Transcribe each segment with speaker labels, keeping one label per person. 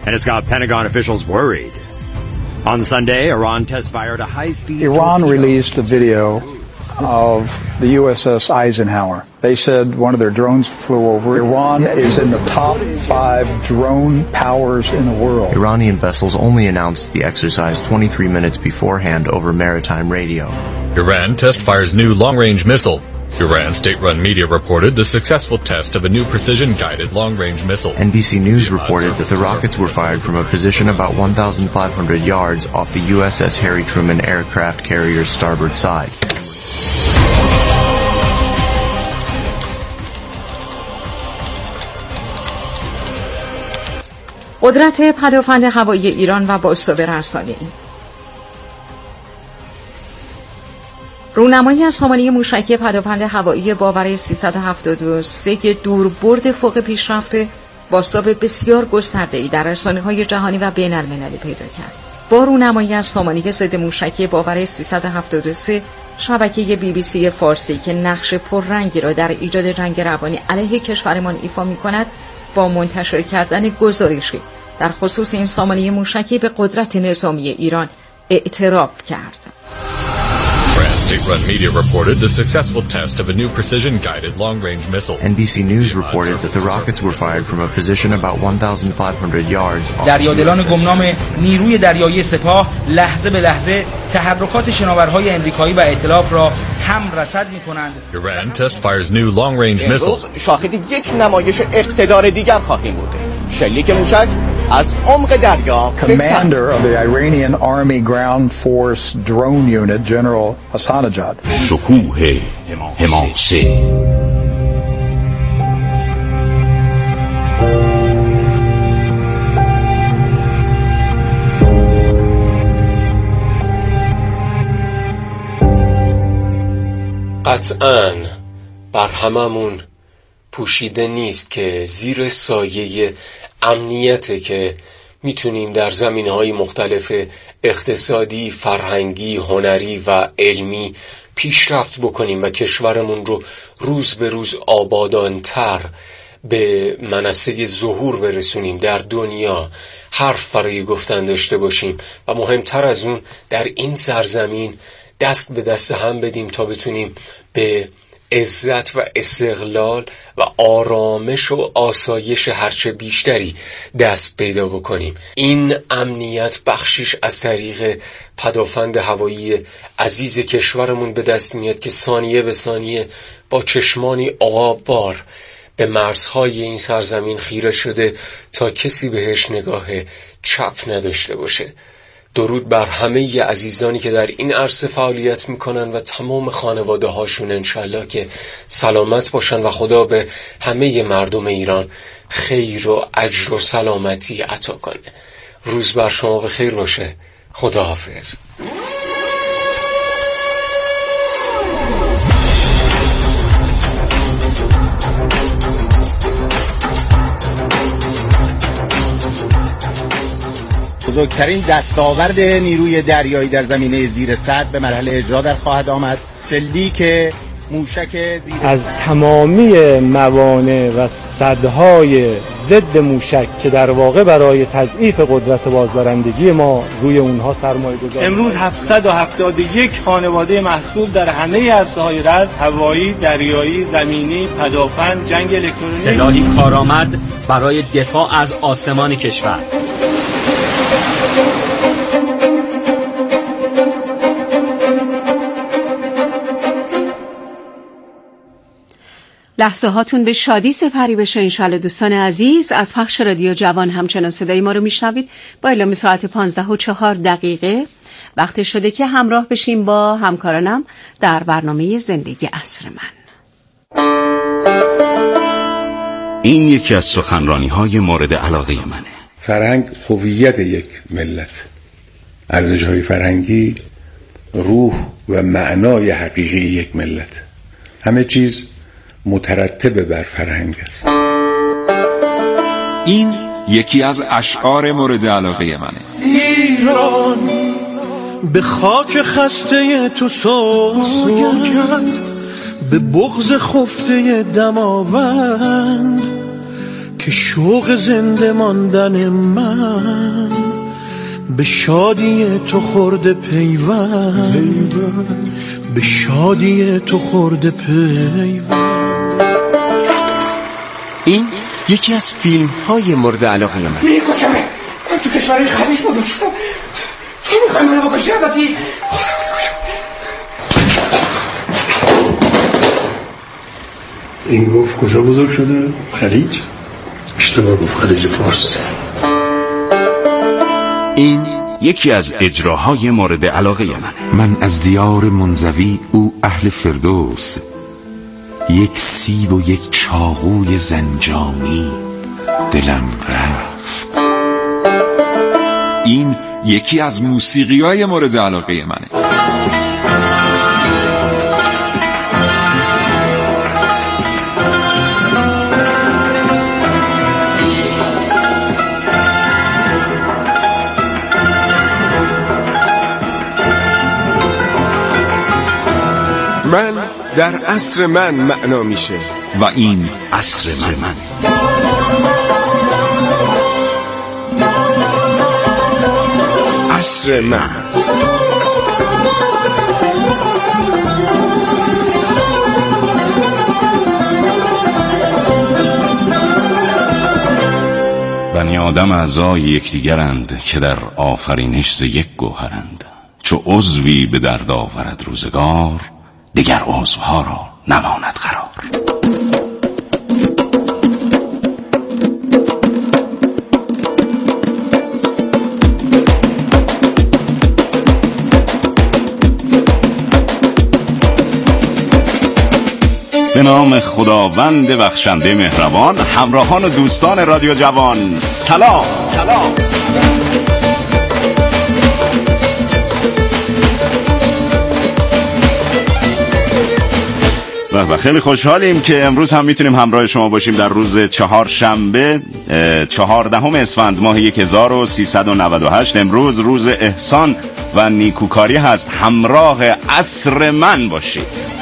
Speaker 1: and it's got Pentagon officials worried. On Sunday, Iran test-fired a high-speed...
Speaker 2: Iran released a video of the USS Eisenhower. They said one of their drones flew over. Iran is in the top 5 drone powers in the world.
Speaker 3: Iranian vessels only announced the exercise 23 minutes beforehand over maritime radio.
Speaker 4: Iran test-fires new long-range missile. Iran state-run media reported the successful test of a new precision-guided long-range missile.
Speaker 3: NBC News reported that the rockets were fired from a position about 1,500 yards off the USS Harry Truman aircraft carrier's starboard side.
Speaker 5: قدرت پدافند هوایی ایران و بازتاب رسانه‌ای. رونمایی از سامانه موشکی پدافند هوایی باور 373 که دوربرد فوق پیشرفته بازتاب بسیار گسترده‌ای در رسانه‌های جهانی و بین‌المللی پیدا کرد. با رونمایی از سامانه ضد موشکی باور 373 شبکه BBC فارسی که نقش پررنگی را در ایجاد جنگ روانی علیه کشورمان ایفا می‌کند، با منتشر کردن گزارشی در خصوص این سامانه موشکی به قدرت نظامی ایران اعتراف کرد.
Speaker 4: State-run media reported the successful test of a new precision-guided long-range missile.
Speaker 3: NBC News reported that the rockets were fired from a position about 1,500 yards.
Speaker 6: دریادلان گمنام نیروی دریایی سپاه لحظه به لحظه تحرکات شناورهای امریکایی و ائتلاف را هم رصد می‌کنند.
Speaker 4: Iran test fires new long-range missile.
Speaker 7: شاهد یک نمایش اقتدار دیگر خواهیم بود. شلیک موشک از عمق دریا.
Speaker 2: Commander of the Iranian Army Ground Force Drone Unit, General Hassanajad.
Speaker 8: شکوه حماسه.
Speaker 9: قطعاً بر هممون پوشیده نیست که زیر سایه امنیته که میتونیم در زمینه‌های مختلف اقتصادی، فرهنگی، هنری و علمی پیشرفت بکنیم و کشورمون رو روز به روز آبادان‌تر به منصه ظهور برسونیم، در دنیا حرف برای گفتن داشته باشیم و مهمتر از اون در این سرزمین دست به دست هم بدیم تا بتونیم به عزت و استقلال و آرامش و آسایش هرچه بیشتری دست پیدا بکنیم. این امنیت بخشیش از طریق پدافند هوایی عزیز کشورمون به دست میاد که ثانیه به ثانیه با چشمانی آببار به مرزهای این سرزمین خیره شده تا کسی بهش نگاه چپ نداشته باشه. درود بر همه عزیزانی که در این عرصه فعالیت میکنن و تمام خانواده هاشون، انشالله که سلامت باشن و خدا به همه مردم ایران خیر و اجر و سلامتی عطا کنه. روز بر شما بخیر باشه. خدا حافظ.
Speaker 7: بزرگترین دستاورد نیروی دریایی در زمینه زیر سد به مرحله اجرا در خواهد آمد. شلیک موشک زیر
Speaker 10: از تمامی موانع و سدهای ضد موشک که در واقع برای تضعیف قدرت بازدارندگی ما روی اونها سرمایه گذاری.
Speaker 11: امروز 771 خانواده محصول در همه عرصه‌های رز، هوایی، دریایی، زمینی، پدافند، جنگ الکترونیکی،
Speaker 12: سلاحی کارآمد برای دفاع از آسمان کشور.
Speaker 13: لحظه هاتون به شادی سپری بشه انشالله دوستان عزیز. از پخش رادیو جوان همچنان صدای ما رو میشنوید. با اعلام ساعت 15:04 وقت شده که همراه بشیم با همکارانم در برنامه زندگی عصر من.
Speaker 8: این یکی از سخنرانی‌های مورد علاقه منه.
Speaker 14: فرهنگ هویت یک ملت، ارزش‌های فرهنگی روح و معنای حقیقی یک ملت. همه چیز مترتب بر فرهنگ است.
Speaker 15: این یکی از اشعار مورد علاقه منه.
Speaker 16: ایران به خاک خسته تو سوگند، به بغض خفته دماوند، که شوق زنده ماندن من به شادی تو خورده پیوند، به شادی تو خورده پیوند.
Speaker 9: این یکی از فیلم های مورد علاقه من.
Speaker 17: میکشمه، من تو کشور خلیج بزرگ شدم، تو میخوای منو بکشی؟ البته
Speaker 14: این گفت کجا بزرگ شده؟ خلیج؟ اشتباه گفت، خلیج فارس.
Speaker 8: این یکی از اجراهای مورد علاقه
Speaker 18: من از دیار منزوی، او اهل فردوس، یک سیب و یک چاقوی زنجانی دلم رفت.
Speaker 15: این یکی از موسیقی‌های مورد علاقه منه.
Speaker 9: من در عصر من معنا میشه
Speaker 15: و این
Speaker 8: عصر من.
Speaker 9: عصر من.
Speaker 8: بنی آدم اعضای یکدیگرند که در آفرینش ز یک گوهرند. چو عضوی به درد آورد روزگار، دیگر عضوها را نماند قرار. به نام خداوند بخشنده مهربان، همراهان و دوستان رادیو جوان، سلام. و خیلی خوشحالیم که امروز هم میتونیم همراه شما باشیم در روز چهارشنبه 14 اسفند ماه 1398. امروز روز احسان و نیکوکاری هست. همراه عصر من باشید.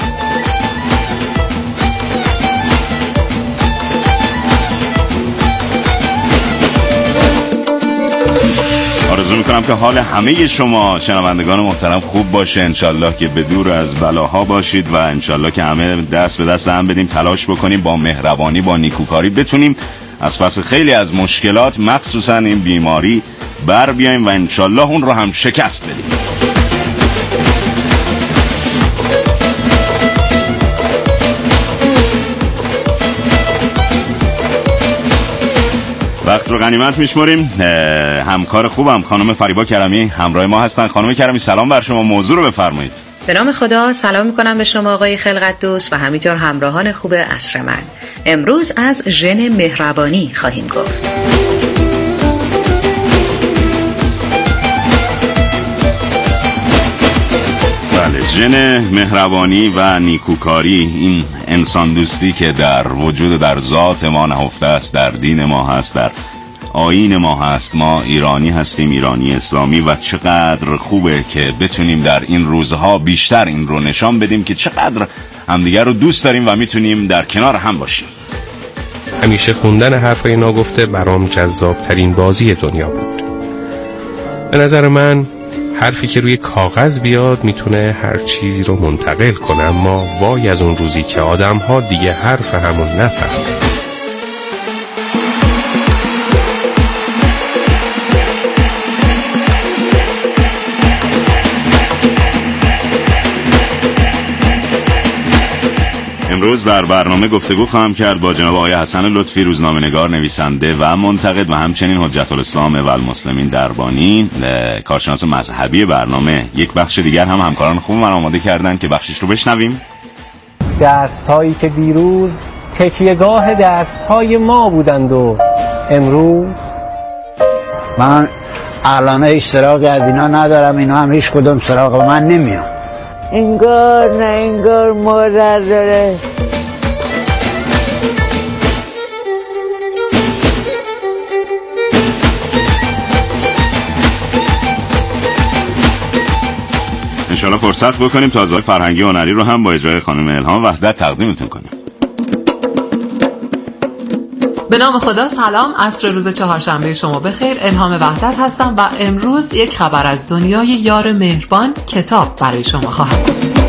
Speaker 8: آرزو میکنم که حال همه شما شنوندگان محترم خوب باشه. انشالله که به دور از بلاها باشید و انشالله که همه دست به دست هم بدیم، تلاش بکنیم با مهربانی، با نیکوکاری بتونیم از پس خیلی از مشکلات، مخصوصا این بیماری، بر بیاییم و انشالله اون رو هم شکست بدیم. وقت رو غنیمت میشمریم. همکار خوبم خانم فریبا کرمی همراه ما هستن. خانم کرمی سلام بر شما، موضوع رو بفرمایید.
Speaker 19: به نام خدا سلام میکنم به شما آقای خلقت دوست و همینطور همراهان خوب عصر من. امروز از ژن مهربانی خواهیم گفت.
Speaker 8: بله، ژن مهربانی و نیکوکاری، این انسان دوستی که در وجود، در ذات ما نهفته است، در دین ما هست، در آیین ما هست. ما ایرانی هستیم، ایرانی اسلامی، و چقدر خوبه که بتونیم در این روزها بیشتر این رو نشان بدیم که چقدر همدیگر رو دوست داریم و میتونیم در کنار هم باشیم.
Speaker 20: همیشه خوندن حرفای ناگفته برام جذابترین بازی دنیا بود. به نظر من حرفی که روی کاغذ بیاد میتونه هر چیزی رو منتقل کنه، اما وای از اون روزی که آدم ها دیگه حرف همون نفهمن.
Speaker 8: امروز در برنامه گفتگو خواهم کرد با جناب آقای حسن لطفی، روزنامه‌نگار، نویسنده و منتقد و همچنین حجت الاسلام و المسلمین دربانی، کارشناس مذهبی برنامه. یک بخش دیگر هم همکاران خوب من آماده کردن که بخشش رو بشنویم.
Speaker 21: دست‌هایی که دیروز تکیه‌گاه دست‌های ما بودند و امروز
Speaker 22: من الان هیچ سراغ از اینا ندارم، اینا هم هیچ کدوم سراغ من نمیان.
Speaker 23: انگار نه انگار مادر داره.
Speaker 8: انشالله فرصت بکنیم تازه فرهنگی و هنری رو هم با اجرای خانم الهام وحدت تقدیمتون کنیم.
Speaker 1: به نام خدا. سلام، عصر روز چهارشنبه شما بخیر. الهام وحدت هستم و امروز یک خبر از دنیای یار مهربان کتاب برای شما خواهم گفت.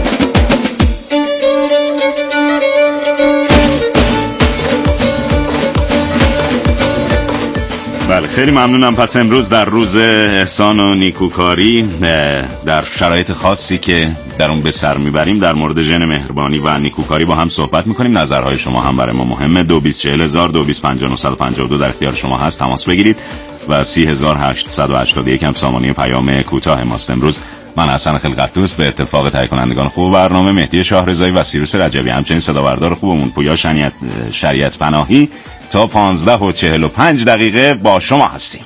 Speaker 8: بله، خیلی ممنونم. پس امروز در روز احسان و نیکوکاری، در شرایط خاصی که در اون به سر میبریم، در مورد ژن مهربانی و نیکوکاری با هم صحبت میکنیم. نظرهای شما هم برای ما مهمه. 224000 225952 در اختیار شما هست، تماس بگیرید. و 30881 هم سامانه پیام کوتاه ماست. امروز من حسن خلقت‌دوست به اتفاق تهیه کنندگان خوب برنامه مهدی شاهرضایی و سیروس رجبی، همچنین صدابردار خوبمون پویا شریعت پناهی، تا 15:45 با شما هستیم.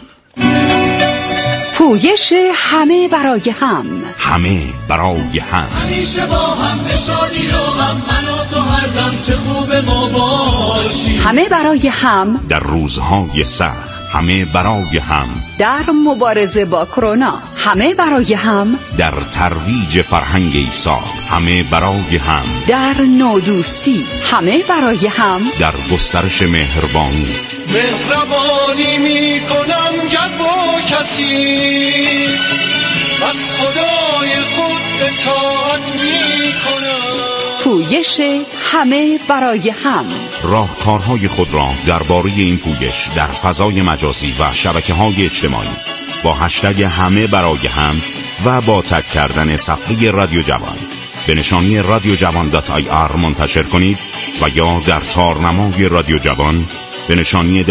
Speaker 3: پویش همه برای هم،
Speaker 8: همه برای هم،
Speaker 5: همیشه با هم به شادی و غم، من و تو هر دم چه خوب ما باشیم.
Speaker 3: همه برای هم
Speaker 8: در روزهای سخت، همه برای هم
Speaker 3: در مبارزه با کرونا، همه برای هم
Speaker 8: در ترویج فرهنگ ایثار، همه برای هم
Speaker 3: در نودوستی، همه برای هم
Speaker 8: در گسترش مهربانی.
Speaker 5: مهربانی میکنم گر با کسی، بس خدای خود اطاعت میکنم.
Speaker 3: پویش همه برای هم.
Speaker 8: راهکارهای خود را درباره این پویش در فضای مجازی و شبکه‌های اجتماعی با هشتگ همه برای هم و با تگ کردن صفحه رادیو جوان به نشانی radiojavan.ir منتشر کنید و یا در تارنمای رادیو جوان به نشانی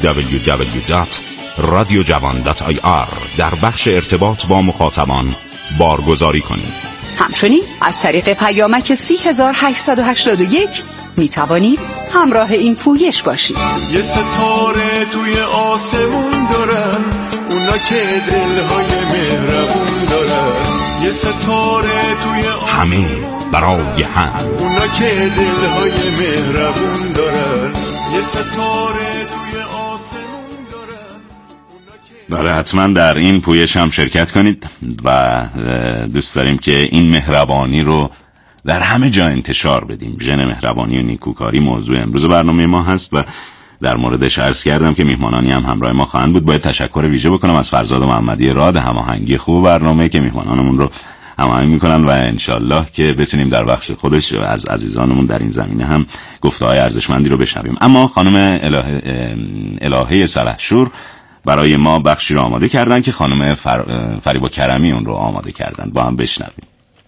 Speaker 8: www.radiojavan.ir در بخش ارتباط با مخاطبان بارگذاری کنید.
Speaker 3: همچنین از طریق پیامک 3881 می توانید همراه این پویش باشید.
Speaker 5: یه ستاره توی آسمون دارن، اونا که دلهای مهربون دارن. یه ستاره توی
Speaker 8: همه برای هم،
Speaker 5: اونا که دلهای مهربون دارن. یه ستاره توی آسمون دارن.
Speaker 8: بله، حتما در این پویش هم شرکت کنید و دوست داریم که این مهربانی رو در همه جا انتشار بدیم. ژن مهربانی و نیکوکاری موضوع امروز برنامه ما هست و در موردش عرض کردم که میهمانانی هم همراه ما خواهند بود. باید تشکر ویژه بکنم از فرزاد محمدی راد، هماهنگی خوب برنامه که میهمانانمون رو هماهنگ میکنن و انشالله که بتونیم در بخش خودش از عزیزانمون در این زمینه هم گفته‌های ارزشمندی رو بشنویم. اما خانم الهه سلحشور برای ما بخشی رو آماده کردن که خانم فریبا کرمی اون رو آماده کردن، با هم بشنویم.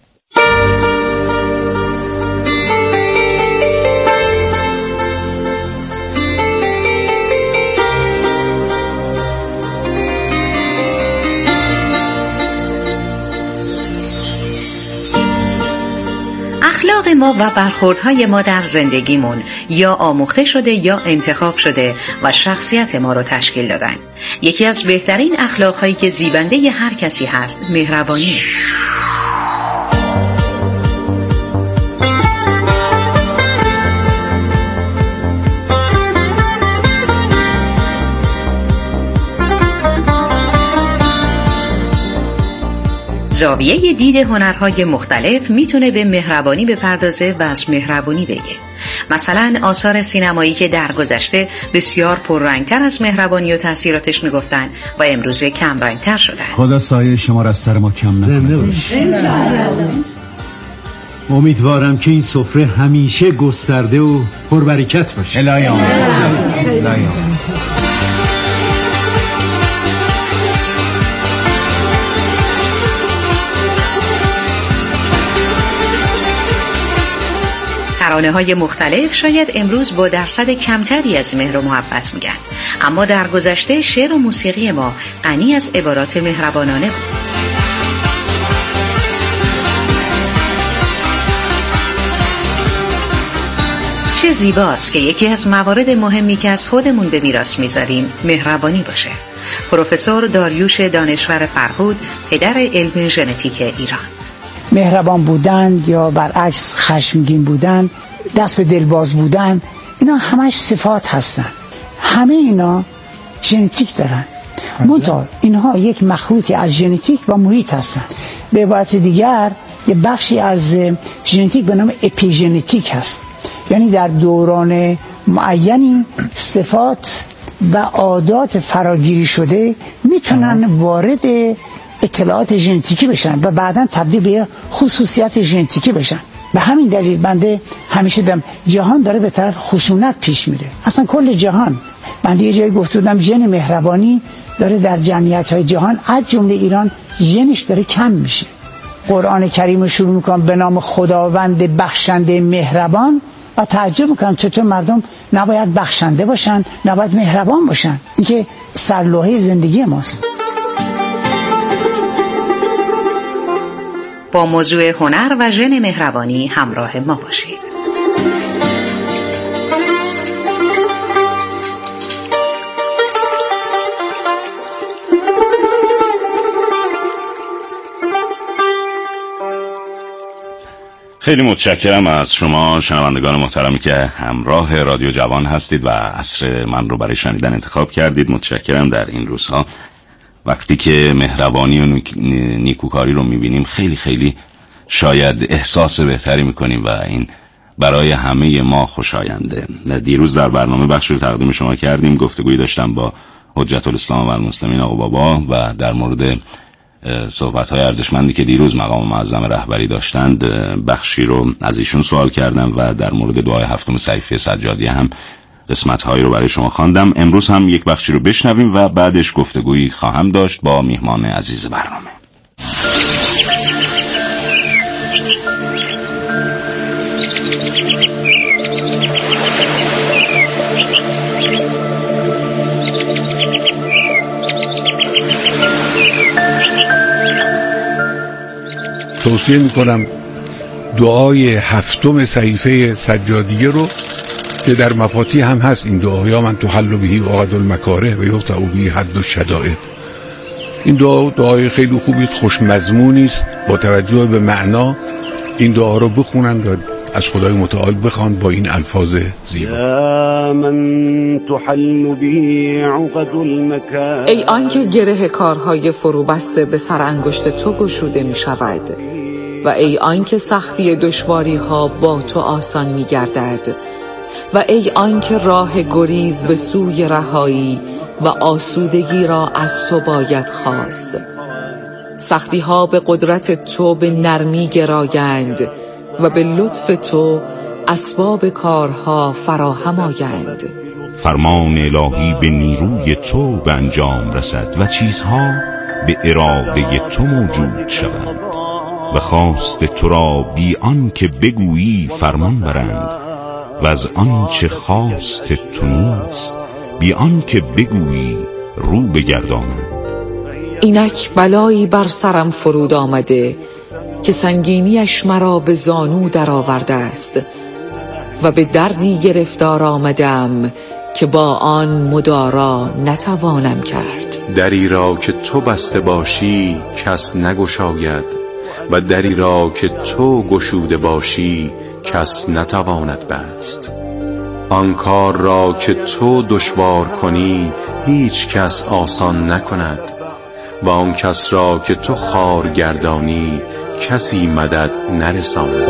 Speaker 19: اخلاق ما و برخوردهای ما در زندگیمون یا آموخته شده یا انتخاب شده و شخصیت ما رو تشکیل دادن. یکی از بهترین اخلاقهایی که زیبنده هر کسی هست مهربانی. زاویه دید هنرهای مختلف میتونه به مهربانی بپردازه و از مهربانی بگه. مثلا آثار سینمایی که در گذشته بسیار پررنگتر از مهربانی و تاثیراتش میگفتن و امروزه کم رنگتر شدن.
Speaker 24: خدا سایه شما را از سر ما کم نکنه. امیدوارم که این سفره همیشه گسترده و پربرکت باشه. الهی آمین.
Speaker 19: ترانه‌های مختلف شاید امروز با درصد کمتری از مهر و محبت میگن، اما در گذشته شعر و موسیقی ما غنی از عبارات مهربانانه بود. چه زیباست که یکی از موارد مهمی که از خودمون به میراث میذاریم مهربانی باشه. پروفسور داریوش دانشور فرهود، پدر علم ژنتیک ایران.
Speaker 25: مهربان بودن یا برعکس خشمگین بودن، دست دلباز بودن، اینا همش صفات هستن. همه اینا ژنتیک دارن. منتها اینها یک مخلوطی از ژنتیک و محیط هستن. به عبارت دیگر یه بخشی از ژنتیک به نام اپیژنتیک هست، یعنی در دوران معینی صفات و عادات فراگیری شده میتونن وارد اطلاعات ژنتیکی بشن و بعداً تبدیل به خصوصیت ژنتیکی بشن. به همین دلیل بنده همیشه دارم جهان داره به طرف خشونت پیش میره، اصلا کل جهان. بنده یه جایی گفته بودم ژن مهربانی داره در جمعیت‌های جهان از جمله ایران ژنش داره کم میشه. قرآن کریم رو شروع میکنم به نام خداوند بخشنده مهربان و تعجب میکنم چطور مردم نباید بخشنده باشن، نباید مهربان باشن. این که سرلوحه زندگی ماست.
Speaker 19: با موضوع هنر و ژن مهربانی همراه ما باشید.
Speaker 8: خیلی متشکرم از شما شنوندگان محترمی که همراه رادیو جوان هستید و عصر من رو برای شنیدن انتخاب کردید. متشکرم. در این روزها وقتی که مهربانی و نیکوکاری رو میبینیم خیلی خیلی شاید احساس بهتری میکنیم و این برای همه ما خوشاینده. دیروز در برنامه بخشی رو تقدیم شما کردیم، گفتگویی داشتم با حجت الاسلام و المسلمین آقا بابا و در مورد صحبت‌های ارزشمندی که دیروز مقام معظم رهبری داشتند بخشی رو از ایشون سوال کردم و در مورد دعای هفتم صحیفه سجادیه هم قسمت‌هایی رو برای شما خواندم. امروز هم یک بخشی رو بشنویم و بعدش گفتگویی خواهم داشت با میهمان عزیز برنامه.
Speaker 14: توصیه میکنم دعای هفتم صحیفه سجادیه رو که در مفاتیح هم هست. این دعا یا من تحل بهی عقد المکاره و یقطع بهی حد الشدائد. این دعای خیلی خوبی است، خوش مضمونی است. با توجه به معنا این دعا رو بخونن و از خدای متعال بخوان با این الفاظ زیبا.
Speaker 2: یا من تحل بهی عقد المکاره،
Speaker 1: ای آنکه گره کارهای فرو بسته به سر انگشت تو گشوده می شود و ای آنکه سختی دشواری ها با تو آسان می گردد و ای آنکه راه گریز به سوی رهایی و آسودگی را از تو باید خواست. سختی ها به قدرت تو به نرمی گرایند و به لطف تو اسباب کارها فراهم آیند.
Speaker 18: فرمان الهی به نیروی تو به انجام رسد و چیزها به اراده تو موجود شوند و خواست تو را بی آن که بگویی فرمان برند و از آنچه خواست تو نیست بی آن که بگویی رو بگردانند.
Speaker 1: اینک بلایی بر سرم فرود آمده که سنگینیش مرا به زانو در آورده است و به دردی گرفتار آمدم که با آن مدارا نتوانم کرد.
Speaker 4: دری را که تو بسته باشی کس نگشاید و دری را که تو گشوده باشی کس نتواند بست. آن کار را که تو دشوار کنی هیچ کس آسان نکند و آن کس را که تو خوار گردانی کسی مدد نرساند.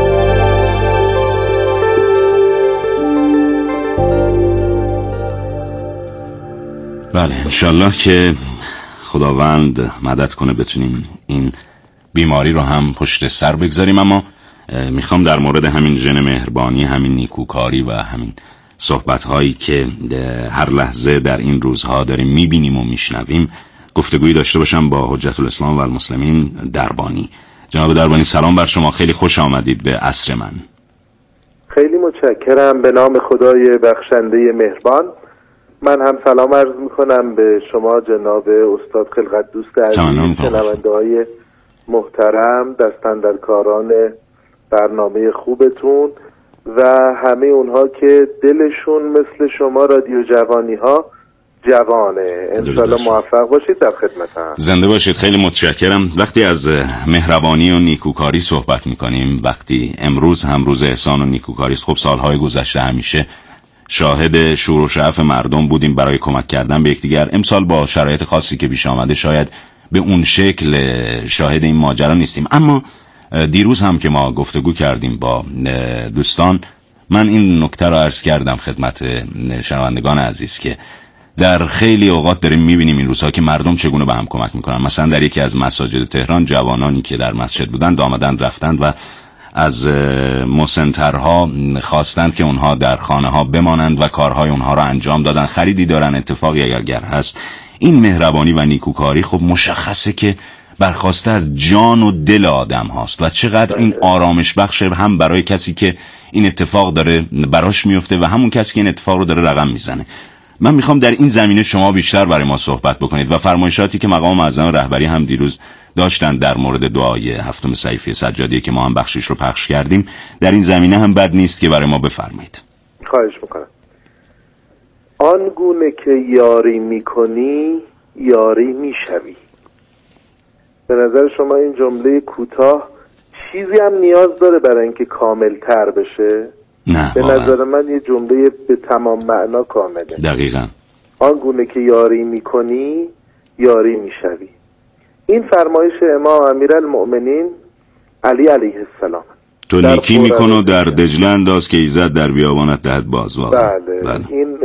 Speaker 8: بله، انشالله که خداوند مدد کنه بتونیم این بیماری رو هم پشت سر بگذاریم. اما میخوام در مورد همین ژن مهربانی، همین نیکوکاری و همین صحبت‌هایی که هر لحظه در این روزها داریم میبینیم و میشنویم گفتگویی داشته باشم با حجت الاسلام و المسلمین دربانی. جناب دربانی سلام بر شما، خیلی خوش آمدید به عصر من.
Speaker 6: خیلی متشکرم. به نام خدای بخشنده مهربان من هم سلام عرض میکنم به شما جناب استاد خلقت دوست عزیز، شنونده‌های محترم، دستاندرکاران برنامه خوبتون و همه اونها که دلشون مثل شما رادیو جوانی ها جوانه. انشالله موفق باشید، در خدمتم.
Speaker 8: زنده باشید. خیلی متشکرم. وقتی از مهربانی و نیکوکاری صحبت میکنیم، وقتی امروز هم روز احسان و نیکوکاری است، خب سالهای گذشته همیشه شاهد شور و شعف مردم بودیم برای کمک کردن به یکدیگر. امسال با شرایط خاصی که پیش آمده شاید به اون شکل شاهد این ماجرا نیستیم، اما دیروز هم که ما گفتگو کردیم با دوستان من این نکته را عرض کردم خدمت شنوندگان عزیز که در خیلی اوقات داریم میبینیم این روزها که مردم چگونه به هم کمک میکنن. مثلا در یکی از مساجد تهران جوانانی که در مسجد بودند آمدند رفتند و از مسنترها خواستند که اونها در خانه ها بمانند و کارهای اونها را انجام دادن، خریدی دارن، اتفاقی اگر هست. این مهربانی و نیکوکاری خب مشخصه که برخواسته از جان و دل آدم هاست و چقدر این آرامش بخشه هم برای کسی که این اتفاق داره براش میفته و همون کسی که این اتفاق رو داره رقم میزنه. من میخوام در این زمینه شما بیشتر برای ما صحبت بکنید و فرمایشاتی که مقام معظم رهبری هم دیروز داشتن در مورد دعای 7 صحیفه سجادی که ما هم بخشش رو پخش کردیم، در این زمینه هم بد نیست که برای ما بفرمایید.
Speaker 6: خواهش میکنم. آنگونه که یاری میکنی یاری میشوی. به نظر شما این جمله کوتاه چیزی هم نیاز داره برای اینکه کامل تر بشه؟
Speaker 8: نه،
Speaker 6: به نظر من یه جمله به تمام معنا کامله.
Speaker 8: دقیقاً.
Speaker 6: آنگونه که یاری میکنی یاری میشوی. این فرمایش امام امیرالمؤمنین علی علیه السلام.
Speaker 8: تو نیکی میکن و در دجله انداز که ایزد در بیابانت دهد باز.
Speaker 6: بله. این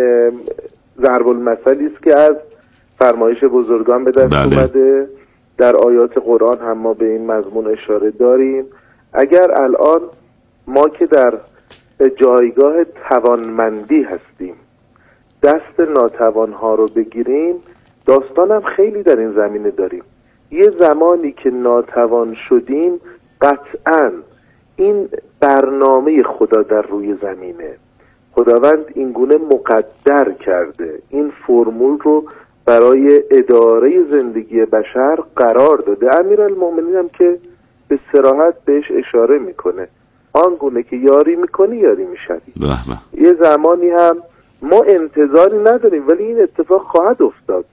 Speaker 6: ضرب المثلی است که از فرمایش بزرگان به دست اومده. در آیات قرآن هم ما به این مضمون اشاره داریم. اگر الان ما که در جایگاه توانمندی هستیم دست ناتوانها رو بگیریم، داستانم خیلی در این زمینه داریم. یه زمانی که ناتوان شدیم قطعاً این برنامه خدا در روی زمینه، خداوند اینگونه مقدر کرده، این فرمول رو برای اداره زندگی بشر قرار داده. امیرالمؤمنین هم که به صراحت بهش اشاره میکنه، آنگونه که یاری میکنی یاری میشوی. یه زمانی هم ما انتظاری نداریم ولی این اتفاق خواهد افتاد.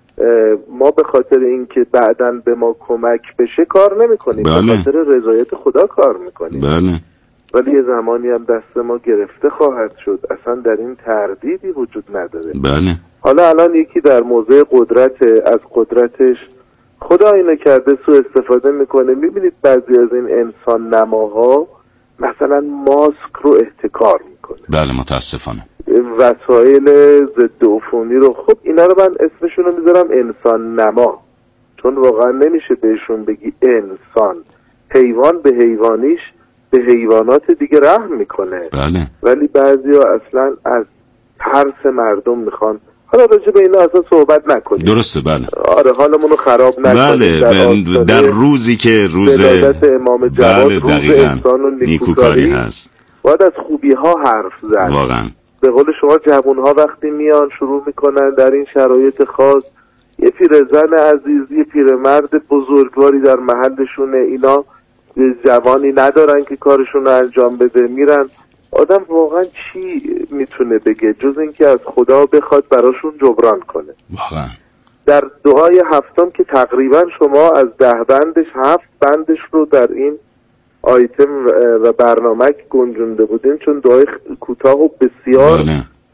Speaker 6: ما به خاطر اینکه بعداً به ما کمک بشه کار نمیکنیم، به خاطر رضایت خدا کار میکنیم. ولی یه زمانی هم دست ما گرفته خواهد شد، اصلا در این تردیدی وجود نداره. حالا الان یکی در موضع قدرت، از قدرتش خدا اینو کرده سوء استفاده میکنه. میبینید بعضی از این انسان نماها مثلا ماسک رو احتکار میکنه.
Speaker 8: بله متاسفانه.
Speaker 6: وسایل ضد عفونی رو، خب اینا رو من اسمشون رو میذارم انسان نما، چون واقعا نمیشه بهشون بگی انسان. حیوان به حیوانیش به حیوانات دیگه رحم میکنه.
Speaker 8: بله.
Speaker 6: ولی بعضیا اصلا از ترس مردم میخوان. حالا راجع به اینا اصلا صحبت نکنیم.
Speaker 8: درسته. بله.
Speaker 6: آره حالمون خراب نکنیم.
Speaker 8: بله. در روزی که روز
Speaker 6: ولادت امام جواد،
Speaker 8: بله،
Speaker 6: روز انسان و
Speaker 8: نیکوکاری هست،
Speaker 6: باید از خوبی ها حرف زد.
Speaker 8: واقعا.
Speaker 6: به قول شما جوان ها وقتی میان شروع میکنن در این شرایط خاص، یه پیرزن عزیز، یه پیرمرد بزرگواری در محلشونه، اینا جوانی ندارن که کارشون رو انجام بده، میرن. آدم واقعا چی میتونه بگه جز اینکه از خدا بخواد براشون جبران کنه.
Speaker 8: واقعا.
Speaker 6: در دعای 7 که تقریبا شما از 10 بندش 7 بندش رو در این آیتم و برنامه گنجونده بودیم، چون دعای کوتاه و بسیار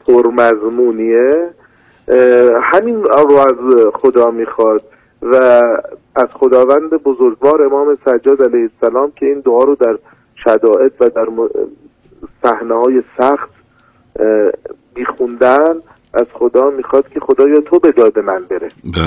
Speaker 6: پرمضمونیه. همین رو از خدا میخواد و از خداوند بزرگوار امام سجاد علیه السلام که این دعا رو در شدائد و در صحنه‌های سخت میخوندن، از خدا میخواد که خدایا تو به داد من بره.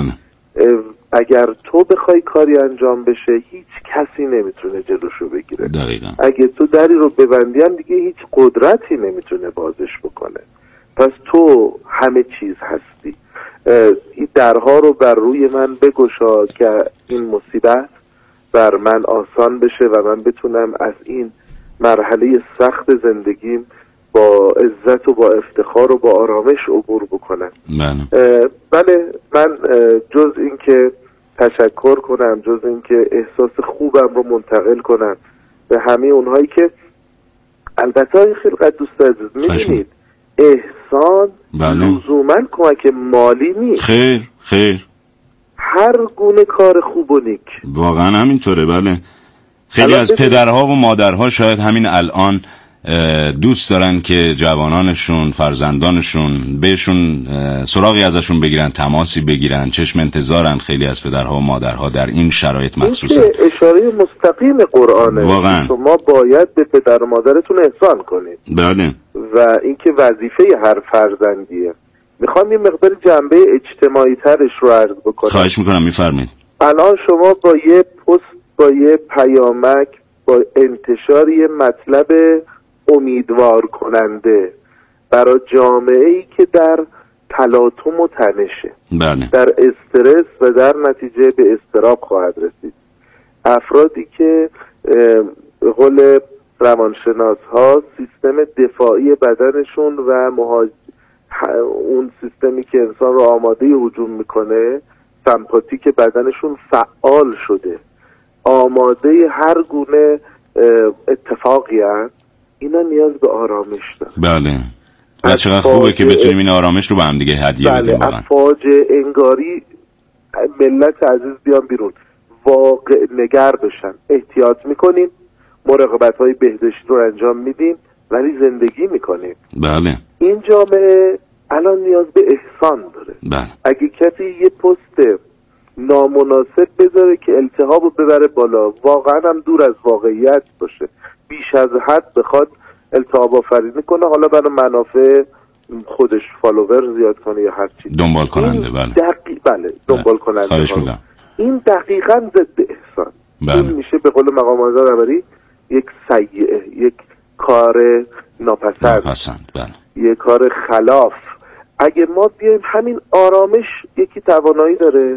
Speaker 6: اگر تو بخوای کاری انجام بشه هیچ کسی نمیتونه جلوشو بگیره.
Speaker 8: دقیقا.
Speaker 6: اگه تو دری رو ببندی هم دیگه هیچ قدرتی نمیتونه بازش بکنه. پس تو همه چیز هستی. این درها رو بر روی من بگشا که این مصیبت بر من آسان بشه و من بتونم از این مرحله سخت زندگیم با عزت و با افتخار و با آرامش عبور بکنم. بله. من جز این که تشکر کنم، جز این که احساس خوبم رو منتقل کنم به همه اونهایی که البته های خلقت دوست عزیز میبینید احسان لزوماً کمک مالی نیست.
Speaker 8: خیر
Speaker 6: هر گونه کار خوب و نیک.
Speaker 8: واقعا همینطوره. بله. خیلی از پدرها و مادرها شاید همین الان دوست دارن که جوانانشون، فرزندانشون بهشون سراغی ازشون بگیرن، تماسی بگیرن، چشم انتظارن. خیلی از پدرها و مادرها در این شرایط مخصوصا.
Speaker 6: این اشاره مستقیم قرآنه.
Speaker 8: واقعا.
Speaker 6: شما باید به پدر و مادرتون احسان کنید.
Speaker 8: بله.
Speaker 6: و اینکه وظیفه هر فرزندیه. میخوام یه مقدار جنبه اجتماعی ترش رو عرض بکنم.
Speaker 8: خواهش میکنم میفرمایید.
Speaker 6: الان شما با یه پست، با یه پیامک، با انتشار یه مطلب امیدوار کننده برای جامعه ای که در تلاطم و تنشه،
Speaker 8: بله،
Speaker 6: در استرس و در نتیجه به اضطراب خواهد رسید. افرادی که قول روانشناس ها سیستم دفاعی بدنشون و اون سیستمی که انسان رو آماده هجوم میکنه، سمپاتیک بدنشون فعال شده، آماده هر گونه اتفاقی هست، اینا نیاز به آرامش دارن.
Speaker 8: بله، و چقدر خوبه که بتونیم این آرامش رو به هم دیگه هدیه بدیم.
Speaker 6: بله، فاجعه انگاری ملت عزیز بیان بیرون، واقع نگر بشن. احتیاط میکنیم، مراقبت های بهداشتی رو انجام میدیم، ولی زندگی میکنیم.
Speaker 8: بله،
Speaker 6: این جامعه الان نیاز به احسان داره.
Speaker 8: بله.
Speaker 6: اگه کسی یه پست نامناسب بذاره که التهابو ببره بالا، واقعا هم دور از واقعیت باشه، بیش از حد بخواد التهاب آفرینی کنه، حالا برای منافع خودش فالوور زیاد کنه یا هر چیز،
Speaker 8: دنبال کننده.
Speaker 6: بله دنبال کننده.
Speaker 8: خواهش میکنم.
Speaker 6: این دقیقاً ضد احسان.
Speaker 8: بله.
Speaker 6: این میشه به قول مقام معظم رهبری یک سیئه، یک کار ناپسند.
Speaker 8: بله.
Speaker 6: یک کار خلاف. اگه ما بیایم همین آرامش، یکی توانایی داره،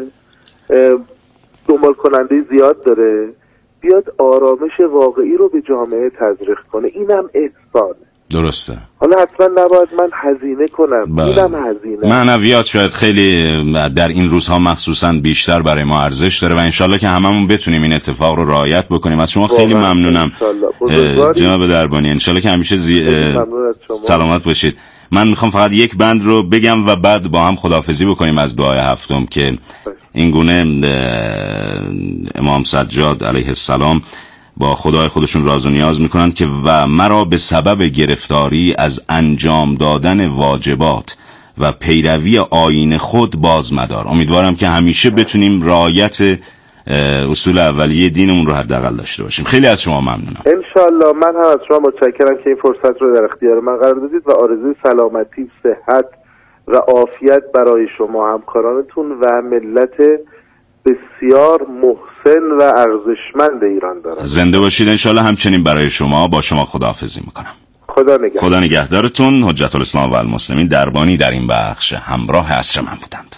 Speaker 6: دنبال کننده زیاد داره، بیاد آرامش واقعی رو به جامعه تزریق کنه، اینم احسانه.
Speaker 8: درسته.
Speaker 6: حالا حتما نباید من هزینه کنم. اینم هزینه.
Speaker 8: معنویات شاید خیلی در این روزها مخصوصا بیشتر برای ما ارزش داره و انشالله که هممون بتونیم این اتفاق رو رعایت بکنیم. از شما خیلی ممنونم جناب دربانی. انشالله که همیشه سلامت باشید. من میخوام فقط یک بند رو بگم و بعد با هم خداحافظی بکنیم از دعای هفتم که این گونه امام سجاد علیه السلام با خدای خودشون راز و نیاز میکنند که و مرا به سبب گرفتاری از انجام دادن واجبات و پیروی آیین خود باز مدار. امیدوارم که همیشه بتونیم رعایت اصول اولیه دینمون رو حداقل داشته باشیم. خیلی از شما ممنونم.
Speaker 6: انشالله. من هم از شما متشکرم که این فرصت رو در اختیار من قرار دادید و آرزوی سلامتی، صحت و عافیت برای شما، همکارانتون و ملت بسیار محسن و ارزشمند ایران دارم.
Speaker 8: زنده باشید. انشالله همچنین برای شما. با شما خداحافظی میکنم.
Speaker 6: خدا
Speaker 8: نگهدارتون. حجت الاسلام و المسلمین دربانی در این بخش همراه عصر من بودند.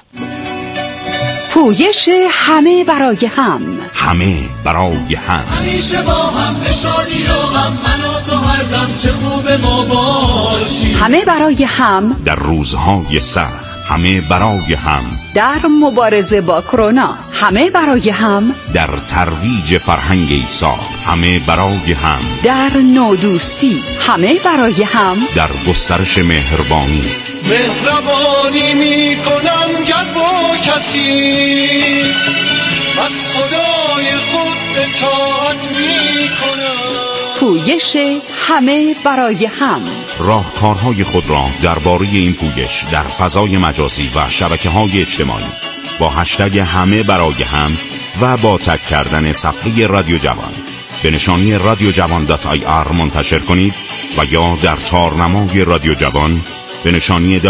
Speaker 3: پویش همه برای هم،
Speaker 18: همه برای هم،
Speaker 5: همیشه با هم به شادی و غم، من و تو هر دم چه خوب ما باشیم.
Speaker 3: همه برای هم
Speaker 18: در روزهای سخت، همه برای هم
Speaker 3: در مبارزه با کرونا، همه برای هم
Speaker 18: در ترویج فرهنگ ایثار، همه برای هم
Speaker 3: در نودوستی، همه برای هم
Speaker 18: در گسترش مهربانی.
Speaker 5: مهربانی میکنم گر با کسی، بس خدای خود اطاعت میکنم.
Speaker 3: پویش همه برای هم.
Speaker 18: راهکارهای خود را درباره این پویش در فضای مجازی و شبکه‌های اجتماعی با هشتگ همه برای هم و با تگ کردن صفحه رادیو جوان به نشانی radiojavan.ir منتشر کنید و یا در تارنمای رادیو جوان به نشانی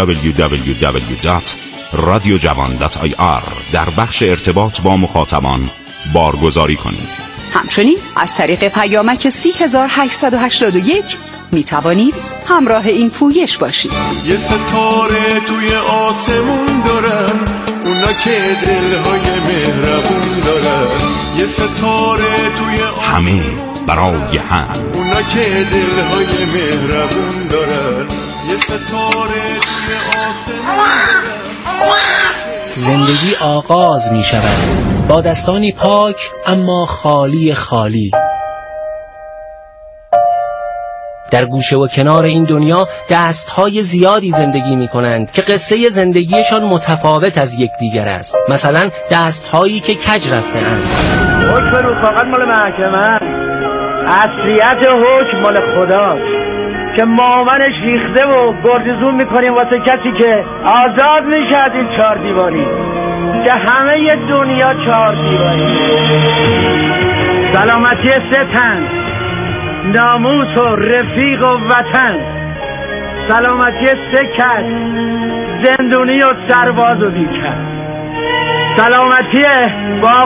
Speaker 18: www.radiojavan.ir در بخش ارتباط با مخاطبان بارگذاری کنید.
Speaker 3: همچنین از طریق پیامک 3881 می توانید همراه این پویش باشید.
Speaker 16: یه ستاره توی آسمون دارن، اونا که دلهای مهربون دارن. یه ستاره توی
Speaker 18: همه برای هم،
Speaker 16: اونا که دلهای مهربون دارن. یه ستاره توی آسمون دارن.
Speaker 21: زندگی آغاز می شود با دستانی پاک اما خالی خالی. در گوشه و کنار این دنیا دستهای زیادی زندگی می کنند که قصه زندگیشان متفاوت از یکدیگر است. مثلا دستهایی که کج رفته اند.
Speaker 23: حکم رفاقت مال محکمه، اصلیت حکم مال خداست که مامنش ریخته و گردزون میکنیم واسه کسی که آزاد میشه از این چهار دیواری، که همه ی دنیا چهار دیواری. سلامتی 3 تن، ناموس و رفیق و وطن، سلامتی 3 کس زندونی و سرباز و بیکس. سلامتی با